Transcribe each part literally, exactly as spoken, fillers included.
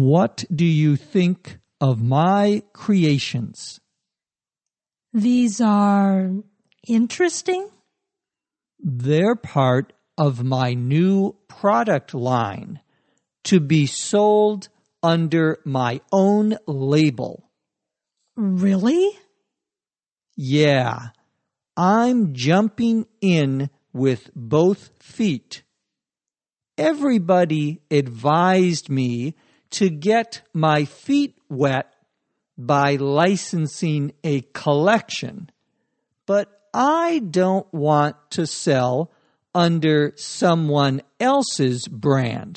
What do you think of my creations? These are interesting. They're part of my new product line to be sold under my own label. Really? Yeah, I'm jumping in with both feet. Everybody advised me to get my feet wet by licensing a collection, but I don't want to sell under someone else's brand.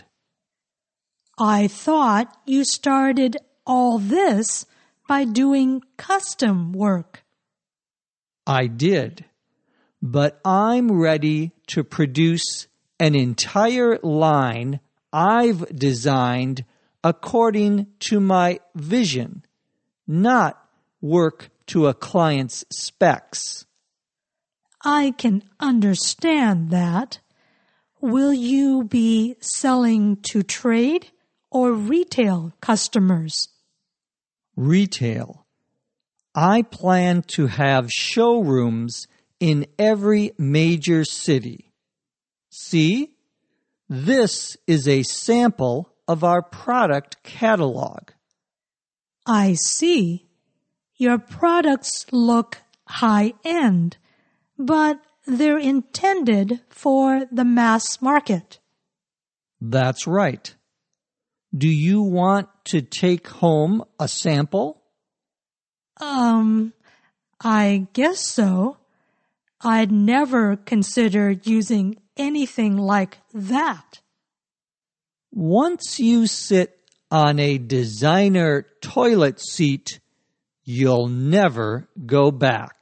I thought you started all this by doing custom work. I did, but I'm ready to produce an entire line I've designed according to my vision, not work to a client's specs. I can understand that. Will you be selling to trade or retail customers? Retail. I plan to have showrooms in every major city. See, this is a sample of our product catalog. I see. Your products look high-end, but they're intended for the mass market. That's right. Do you want to take home a sample? Um, I guess so. I'd never considered using anything like that. Once you sit on a designer toilet seat, you'll never go back.